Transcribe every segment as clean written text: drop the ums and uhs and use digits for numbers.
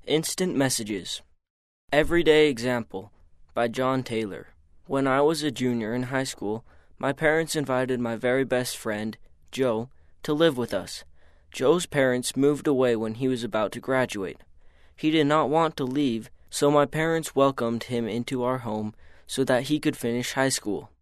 Instant Messages. Everyday Example by John Taylor. When I was a junior in high school, my parents invited my very best friend, Joe, to live with us. Joe's parents moved away when he was about to graduate. He did not want to leave, so my parents welcomed him into our home so that he could finish high school.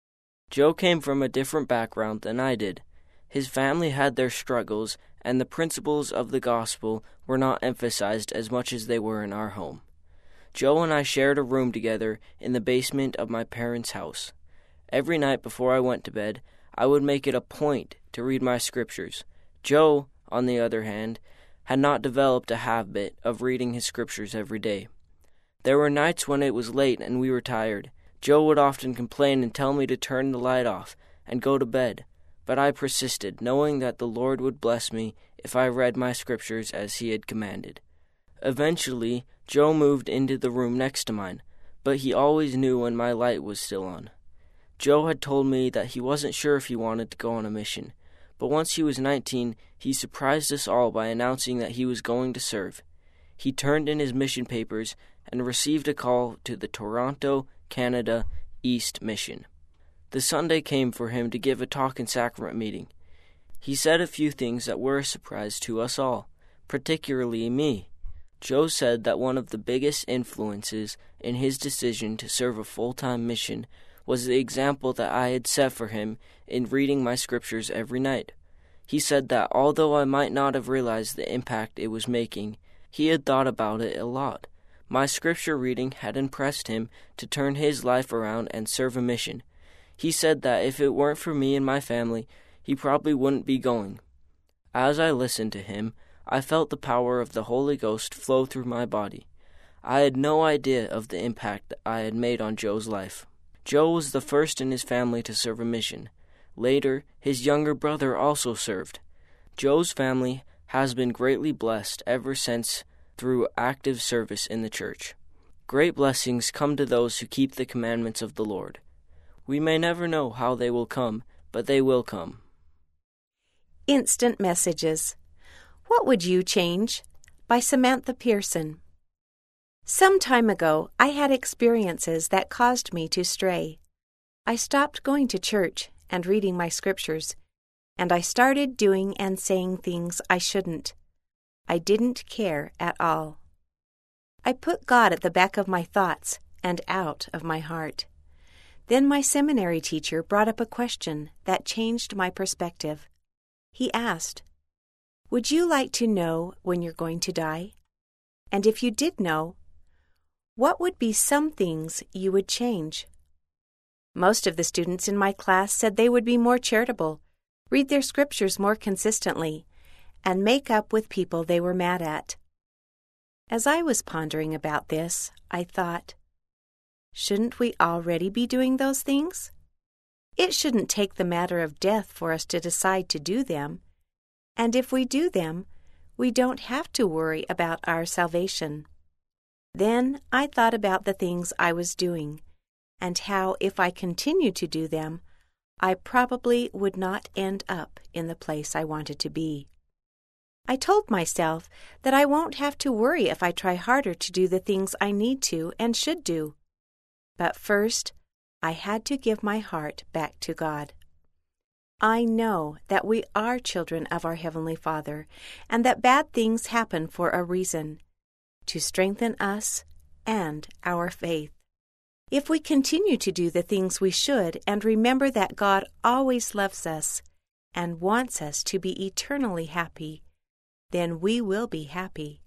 Joe came from a different background than I did. His family had their struggles, and the principles of the gospel were not emphasized as much as they were in our home. Joe and I shared a room together in the basement of my parents' house. Every night before I went to bed, I would make it a point to read my scriptures. Joe, on the other hand, had not developed a habit of reading his scriptures every day. There were nights when it was late and we were tired. Joe would often complain and tell me to turn the light off and go to bed, but I persisted, knowing that the Lord would bless me if I read my scriptures as he had commanded. Eventually, Joe moved into the room next to mine, but he always knew when my light was still on. Joe had told me that he wasn't sure if he wanted to go on a mission, but once he was 19, he surprised us all by announcing that he was going to serve. He turned in his mission papers and received a call to the Toronto, Canada East Mission. The Sunday came for him to give a talk and sacrament meeting. He said a few things that were a surprise to us all, particularly me. Joe said that one of the biggest influences in his decision to serve a full-time mission was the example that I had set for him in reading my scriptures every night. He said that although I might not have realized the impact it was making, he had thought about it a lot. My scripture reading had impressed him to turn his life around and serve a mission. He said that if it weren't for me and my family, he probably wouldn't be going. As I listened to him, I felt the power of the Holy Ghost flow through my body. I had no idea of the impact that I had made on Joe's life. Joe was the first in his family to serve a mission. Later, his younger brother also served. Joe's family has been greatly blessed ever since through active service in the church. Great blessings come to those who keep the commandments of the Lord. We may never know how they will come, but they will come. Instant Messages. What Would You Change? By Samantha Pearson. Some time ago, I had experiences that caused me to stray. I stopped going to church and reading my scriptures, and I started doing and saying things I shouldn't. I didn't care at all. I put God at the back of my thoughts and out of my heart. Then my seminary teacher brought up a question that changed my perspective. He asked, "Would you like to know when you're going to die? And if you did know, what would be some things you would change?" Most of the students in my class said they would be more charitable, read their scriptures more consistently, and make up with people they were mad at. As I was pondering about this, I thought, shouldn't we already be doing those things? It shouldn't take the matter of death for us to decide to do them, and if we do them, we don't have to worry about our salvation. Then I thought about the things I was doing, and how if I continued to do them, I probably would not end up in the place I wanted to be. I told myself that I won't have to worry if I try harder to do the things I need to and should do. But first, I had to give my heart back to God. I know that we are children of our Heavenly Father, and that bad things happen for a reason, to strengthen us and our faith. If we continue to do the things we should and remember that God always loves us and wants us to be eternally happy, then we will be happy.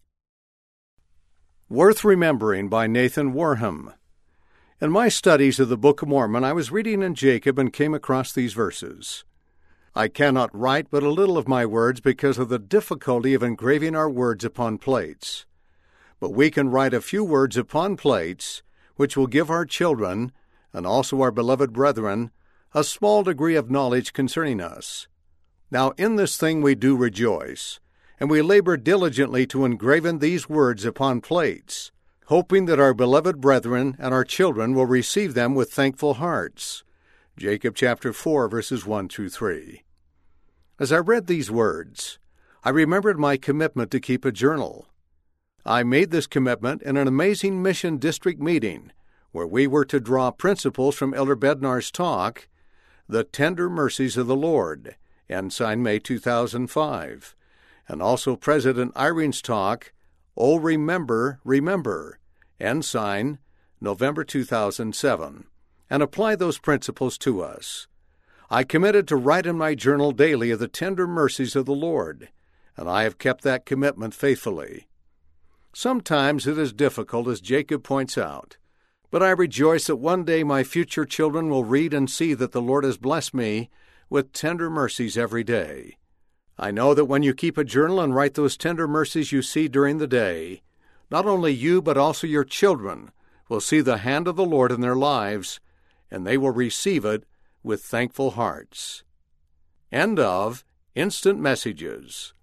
Worth Remembering by Nathan Warham. In my studies of the Book of Mormon, I was reading in Jacob and came across these verses. I cannot write but a little of my words because of the difficulty of engraving our words upon plates. But we can write a few words upon plates, which will give our children, and also our beloved brethren, a small degree of knowledge concerning us. Now in this thing we do rejoice, and we labor diligently to engraven these words upon plates, hoping that our beloved brethren and our children will receive them with thankful hearts. Jacob chapter 4, verses 1 through 3. As I read these words, I remembered my commitment to keep a journal. I made this commitment in an amazing mission district meeting where we were to draw principles from Elder Bednar's talk, The Tender Mercies of the Lord, Ensign, May 2005, and also President Irene's talk, Oh Remember, Remember, Ensign, November 2007, and apply those principles to us. I committed to write in my journal daily of the tender mercies of the Lord, and I have kept that commitment faithfully. Sometimes it is difficult, as Jacob points out, but I rejoice that one day my future children will read and see that the Lord has blessed me with tender mercies every day. I know that when you keep a journal and write those tender mercies you see during the day, not only you but also your children will see the hand of the Lord in their lives, and they will receive it with thankful hearts. End of Instant Messages.